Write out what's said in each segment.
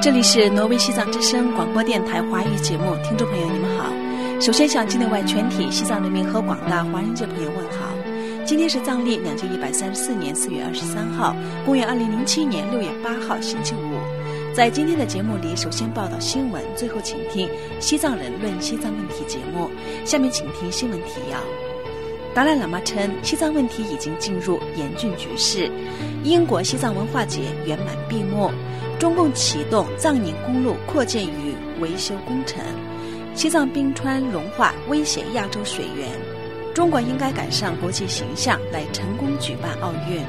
这里是挪威西藏之声广播电台华语节目，听众朋友你们好。首先向境内外全体西藏人民和广大华人界朋友问好。今天是藏历2134年4月23号，公元2007年6月8号，星期五。在今天的节目里，首先报道新闻，最后请听西藏人论西藏问题节目。下面请听新闻提要。达赖喇嘛称，西藏问题已经进入严峻局势。英国西藏文化节圆满闭幕。中共启动藏宁公路扩建与维修工程。西藏冰川融化威胁亚洲水源。中国应该赶上国际形象，来成功举办奥运。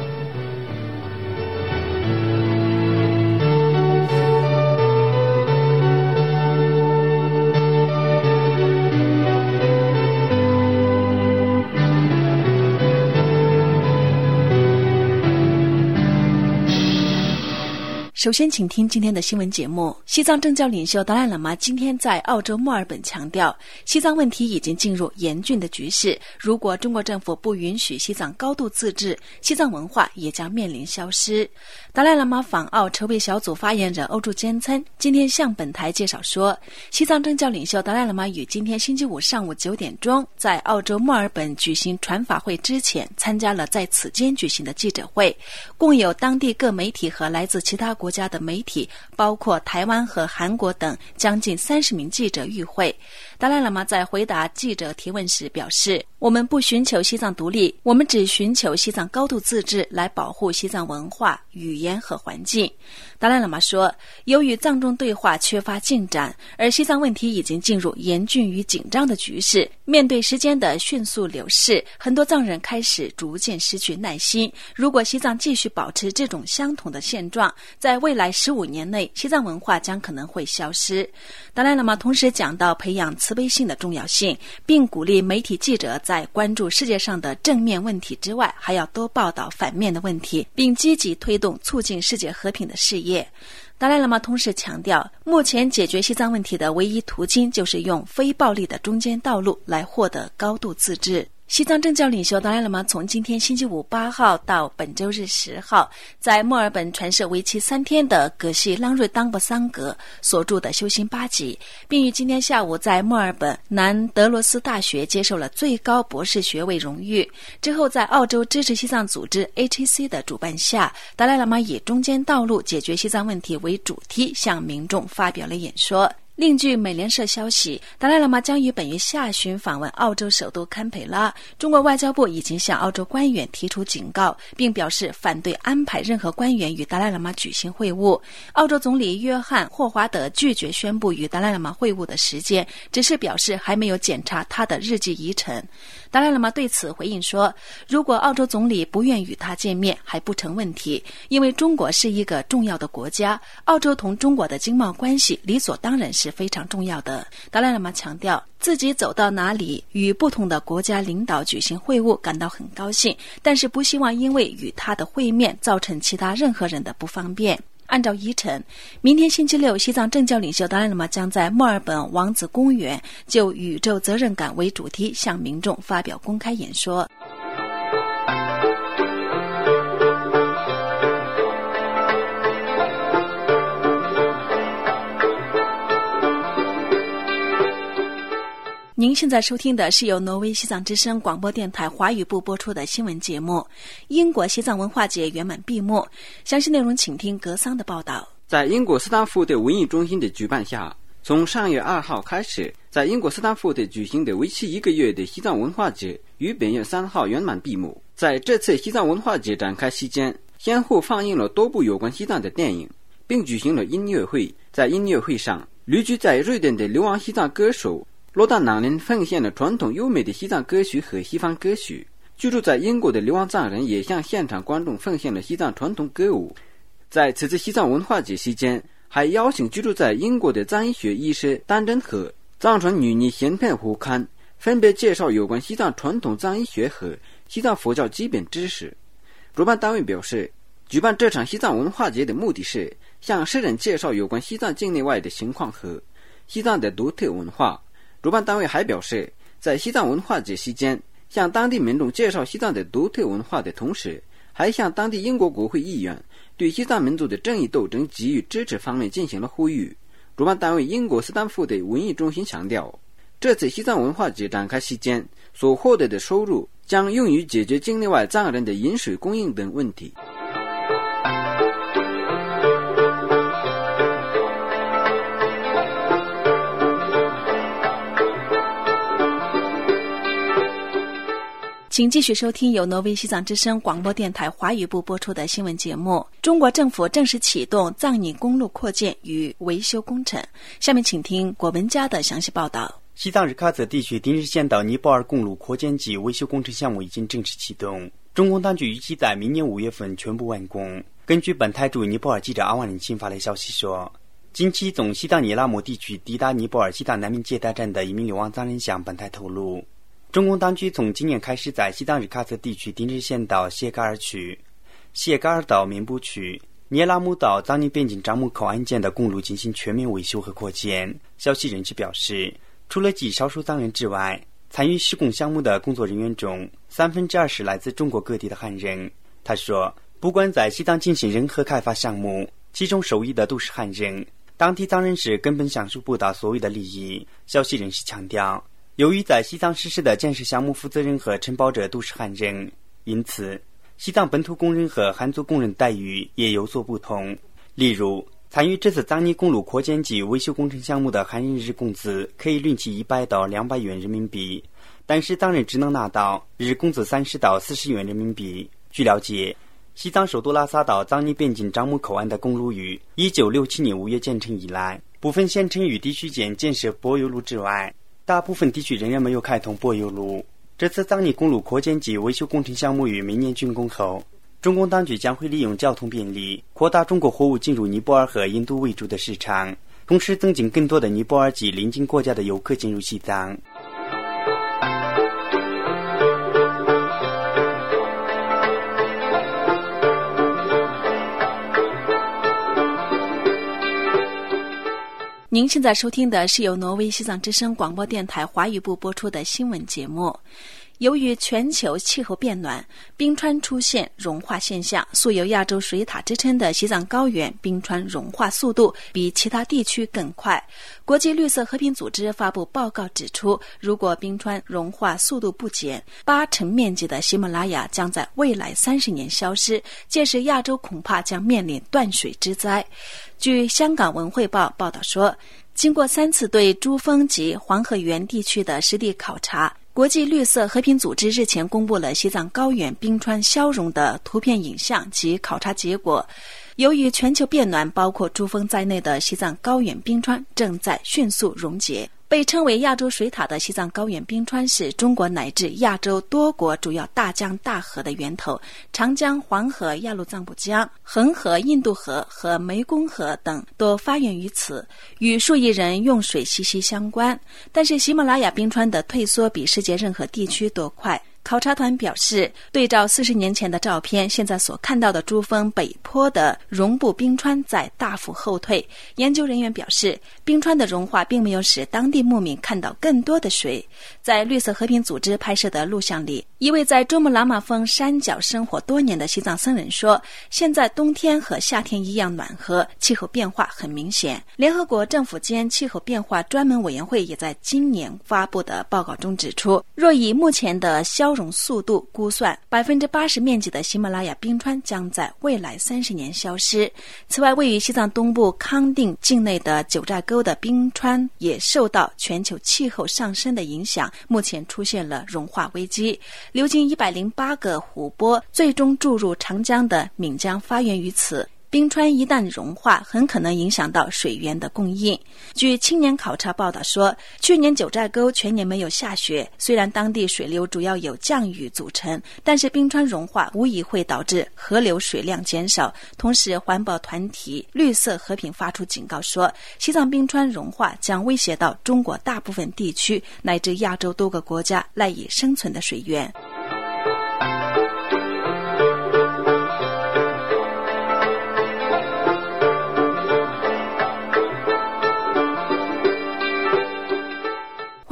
首先请听今天的新闻节目。西藏政教领袖达赖喇嘛今天在澳洲墨尔本强调，西藏问题已经进入严峻的局势，如果中国政府不允许西藏高度自治，西藏文化也将面临消失。达赖喇嘛访澳筹备小组发言人欧柱坚称今天向本台介绍说，西藏政教领袖达赖喇嘛于今天星期五上午9点钟在澳洲墨尔本举行传法会之前参加了在此间举行的记者会，共有当地各媒体和来自其他国家的媒体，包括台湾和韩国等将近30名记者与会。达赖喇嘛在回答记者提问时表示，我们不寻求西藏独立，我们只寻求西藏高度自治，来保护西藏文化、语言和环境。达赖喇嘛说，由于藏中对话缺乏进展，而西藏问题已经进入严峻与紧张的局势，面对时间的迅速流逝，很多藏人开始逐渐失去耐心。如果西藏继续保持这种相同的现状，在未来15年内，西藏文化将可能会消失。达赖喇嘛同时讲到培养慈悲心的重要性，并鼓励媒体记者在关注世界上的正面问题之外，还要多报道反面的问题，并积极推动促进世界和平的事业。达赖喇嘛同时强调，目前解决西藏问题的唯一途径就是用非暴力的中间道路来获得高度自治。西藏政教领袖达赖喇嘛从今天星期五8号到本周日10号，在墨尔本传授为期3天的葛西啷瑞当布桑格所著的修心8集，并于今天下午在墨尔本南德罗斯大学接受了最高博士学位荣誉。之后在澳洲支持西藏组织 HAC 的主办下，达赖喇嘛以中间道路解决西藏问题为主题向民众发表了演说。另据美联社消息，达赖喇嘛将于本月下旬访问澳洲首都堪培拉。中国外交部已经向澳洲官员提出警告，并表示反对安排任何官员与达赖喇嘛举行会晤。澳洲总理约翰·霍华德拒绝宣布与达赖喇嘛会晤的时间，只是表示还没有检查他的日记遗程。达赖喇嘛对此回应说，如果澳洲总理不愿与他见面还不成问题，因为中国是一个重要的国家，澳洲同中国的经贸关系理所当然是非常重要的。达赖喇嘛强调，自己走到哪里与不同的国家领导举行会晤感到很高兴，但是不希望因为与他的会面造成其他任何人的不方便。按照议程，明天星期六，西藏政教领袖达赖喇嘛将在墨尔本王子公园就宇宙责任感为主题向民众发表公开演说。您现在收听的是由挪威西藏之声广播电台华语部播出的新闻节目。英国西藏文化节圆满闭幕，详细内容请听格桑的报道。 在英国斯坦福德文艺中心的举办下，从上月2号开始，在英国斯坦福德举行的为期1个月的西藏文化节于本月3号圆满闭幕。在这次西藏文化节展开期间，先后放映了多部有关西藏的电影，并举行了音乐会。在音乐会上，旅居在瑞典的流亡西藏歌手罗达囊人奉献了传统优美的西藏歌曲和西方歌曲，居住在英国的流亡藏人也向现场观众奉献了西藏传统歌舞。在此次西藏文化节期间，还邀请居住在英国的藏医学医师丹真和藏传女尼贤片胡堪分别介绍有关西藏传统藏医学和西藏佛教基本知识。主办单位表示，举办这场西藏文化节的目的是向世人介绍有关西藏境内外的情况和西藏的独特文化。主办单位还表示，在西藏文化节期间，向当地民众介绍西藏的独特文化的同时，还向当地英国国会议员对西藏民族的正义斗争给予支持方面进行了呼吁。主办单位英国斯坦福的文艺中心强调，这次西藏文化节展开期间所获得的收入将用于解决境内外藏人的饮水供应等问题。 请继续收听由挪威西藏之声广播电台华语部播出的新闻节目。中国政府正式启动藏尼公路扩建与维修工程。下面请听果文家的详细报道。 西藏日喀则地区丁日县到尼泊尔公路扩建及维修工程项目已经正式启动，中共当局预计在明年5月份全部完工。根据本台驻尼泊尔记者阿万林新发来消息说，近期从西藏尼拉姆地区抵达尼泊尔西藏难民接待站的一名流亡藏人向本台透露，中共当局从今年开始在西藏日喀则地区丁日县到谢嘎尔区、谢嘎尔到棉布区、聂拉姆到藏尼边境樟木口岸间的公路进行全面维修和扩建。消息人士表示，除了极少数藏人之外，参与施工项目的工作人员中2/3是来自中国各地的汉人。他说，不管在西藏进行任何开发项目，其中受益的都是汉人，当地藏人是根本享受不到所谓的利益。消息人士强调，由于在西藏实施的建设项目负责人和承包者都是汉人，因此西藏本土工人和汉族工人待遇也有所不同。例如，参与这次藏尼公路扩建及维修工程项目的汉人日工资可以领取100到200元人民币，但是藏人只能拿到日工资30到40元人民币。据了解，西藏首都拉萨到藏尼边境樟木口岸的公路于1967年5月建成以来，部分县城与地区间建设柏油路之外，大部分地区仍然没有开通柏油路。这次藏尼公路扩建及维修工程项目于明年竣工后，中共当局将会利用交通便利，扩大中国货物进入尼泊尔和印度为主的市场，同时增进更多的尼泊尔及邻近国家的游客进入西藏。 您现在收听的是由挪威西藏之声广播电台华语部播出的新闻节目。由于全球气候变暖，冰川出现融化现象，素有亚洲水塔之称的西藏高原冰川融化速度比其他地区更快。国际绿色和平组织发布报告指出，如果冰川融化速度不减，8成面积的喜马拉雅将在未来30年消失，届时亚洲恐怕将面临断水之灾。据香港文汇报报道说，经过3次对珠峰及黄河源地区的实地考察，国际绿色和平组织日前公布了西藏高原冰川消融的图片影像及考察结果。由于全球变暖，包括珠峰在内的西藏高原冰川正在迅速溶解。被称为亚洲水塔的西藏高原冰川是中国乃至亚洲多国主要大江大河的源头，长江、黄河、雅鲁藏布江、恒河、印度河和湄公河等都发源于此，与数亿人用水息息相关。但是喜马拉雅冰川的退缩比世界任何地区都快。考察团表示，对照40年前的照片，现在所看到的珠峰北坡的绒布冰川在大幅后退。研究人员表示，冰川的融化并没有使当地牧民看到更多的水。在绿色和平组织拍摄的录像里，一位在珠穆朗玛峰山脚生活多年的西藏僧人说，现在冬天和夏天一样暖和，气候变化很明显。联合国政府间气候变化专门委员会也在今年发布的报告中指出，若以目前的消融速度估算，80%面积的喜马拉雅冰川将在未来30年消失。此外，位于西藏东部康定境内的九寨沟的冰川也受到全球气候上升的影响，目前出现了融化危机。流经108个湖泊，最终注入长江的岷江发源于此。冰川一旦融化，很可能影响到水源的供应。据青年考察报道说，去年九寨沟全年没有下雪，虽然当地水流主要由降雨组成，但是冰川融化无疑会导致河流水量减少。同时，环保团体绿色和平发出警告说，西藏冰川融化将威胁到中国大部分地区乃至亚洲多个国家赖以生存的水源。欢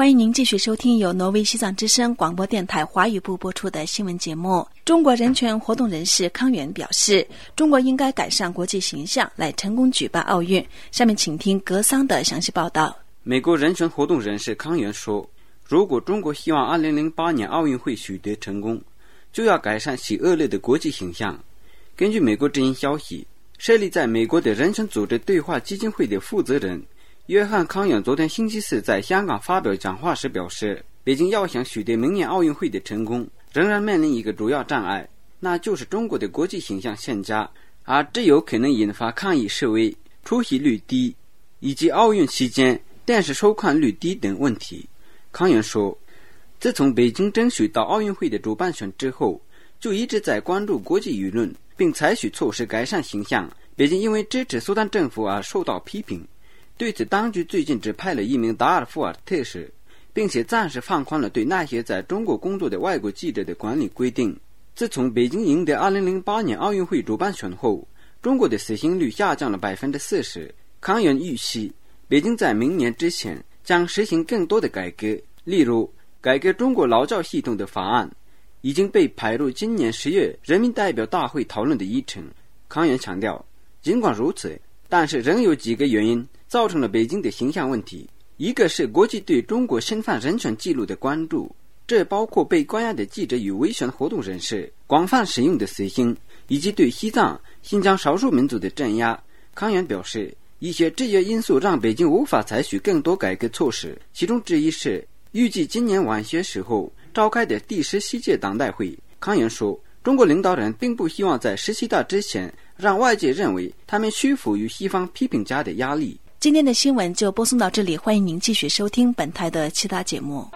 欢迎您继续收听由挪威西藏之声广播电台华语部播出的新闻节目。中国人权活动人士康源表示，中国应该改善国际形象来成功举办奥运。下面请听格桑的详细报道。 美国人权活动人士康源说，如果中国希望2008年奥运会取得成功，就要改善其恶劣的国际形象。根据美国之音消息，设立在美国的人权组织对话基金会的负责人约翰·康源昨天星期四在香港发表讲话时表示，北京要想取得明年奥运会的成功，仍然面临一个主要障碍，那就是中国的国际形象欠佳，而这有可能引发抗议示威、出席率低，以及奥运期间电视收看率低等问题。康源说，自从北京争取到奥运会的主办权之后，就一直在关注国际舆论，并采取措施改善形象。北京因为支持苏丹政府而受到批评，对此当局最近只派了一名达尔富尔特使，并且暂时放宽了对那些在中国工作的外国记者的管理规定。自从北京赢得2008年奥运会主办权后，中国的死刑率下降了 40%。 康源预期北京在明年之前将实行更多的改革，例如改革中国劳教系统的法案已经被排入今年10月人民代表大会讨论的议程。康源强调，尽管如此，但是仍有几个原因造成了北京的形象问题。一个是国际对中国侵犯人权记录的关注，这包括被关押的记者与维权活动人士、广泛使用的死刑，以及对西藏、新疆少数民族的镇压。康源表示，一些制约因素让北京无法采取更多改革措施，其中之一是预计今年晚些时候召开的第17届党代会。康源说，中国领导人并不希望在17大之前让外界认为他们屈服于西方批评家的压力。 今天的新闻就播送到这里，欢迎您继续收听本台的其他节目。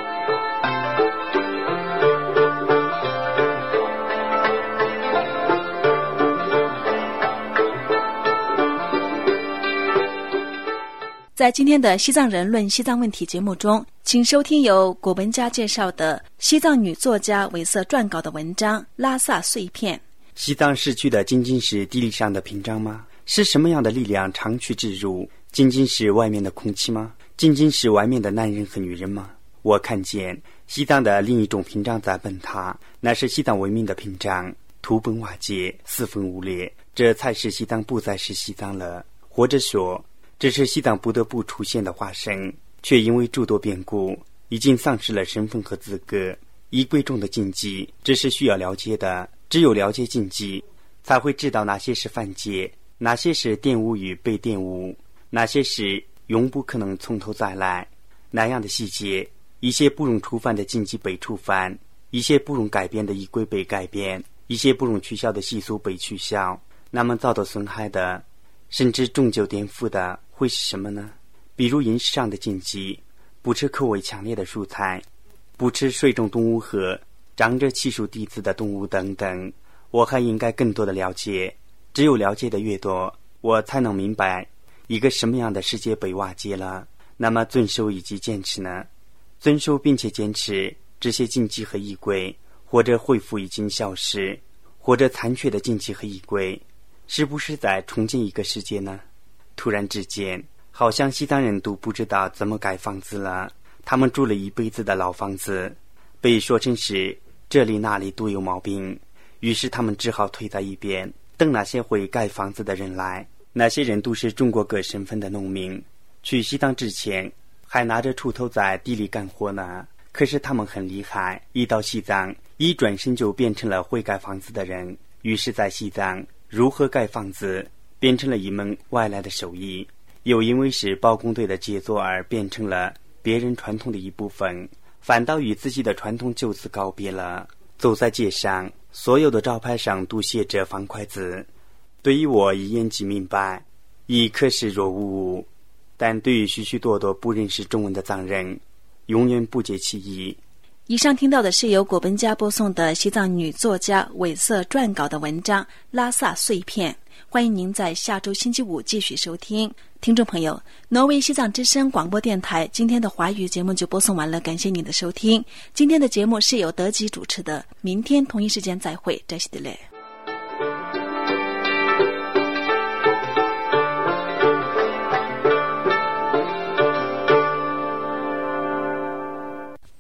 在今天的西藏人论西藏问题节目中，请收听由果文佳介绍的西藏女作家韦瑟撰稿的文章《拉萨碎片》。 西藏市区的仅仅是地理上的屏障吗？是什么样的力量长驱直入？仅仅是外面的空气吗？仅仅是外面的男人和女人吗？我看见西藏的另一种屏障在崩塌，那是西藏文明的屏障，土崩瓦解，四分五裂，这才是西藏不再是西藏了。或者说，这是西藏不得不出现的化身，却因为诸多变故已经丧失了身份和资格。衣柜中的禁忌这是需要了解的，只有了解禁忌，才会知道哪些是犯戒，哪些是玷污与被玷污，哪些是永不可能从头再来。那样的细节，一些不容触犯的禁忌被触犯，一些不容改变的衣柜被改变，一些不容取消的习俗被取消，那么遭到损害的，甚至终究颠覆的会是什么呢？比如饮食上的禁忌，不吃口味强烈的蔬菜，不吃水中动物和长着奇数弟子的动物等等。我还应该更多的了解，只有了解的越多，我才能明白一个什么样的世界被瓦解了。那么遵守以及坚持呢？遵守并且坚持这些禁忌和仪轨，或者恢复已经消失或者残缺的禁忌和仪轨，是不是在重建一个世界呢？突然之间，好像西藏人都不知道怎么盖房子了。他们住了一辈子的老房子，被说成是这里那里都有毛病，于是他们只好推在一边，等那些会盖房子的人来。那些人都是中国各省份的农民，去西藏之前还拿着锄头在地里干活呢。可是他们很厉害，一到西藏一转身就变成了会盖房子的人，于是在西藏如何盖房子变成了一门外来的手艺，又因为是包工队的杰作而变成了别人传统的一部分，反倒与自己的传统就此告别了。走在街上，所有的招牌上都写着方块字，对于我一眼即明白，亦可视若无物，但对于许许多多不认识中文的藏人，永远不解其意。 以上听到的是由果本家播送的西藏女作家韦瑟撰稿的文章《拉萨碎片》。欢迎您在下周星期五继续收听。听众朋友，挪威西藏之声广播电台今天的华语节目就播送完了，感谢您的收听。今天的节目是由德吉主持的，明天同一时间再会，扎西德勒。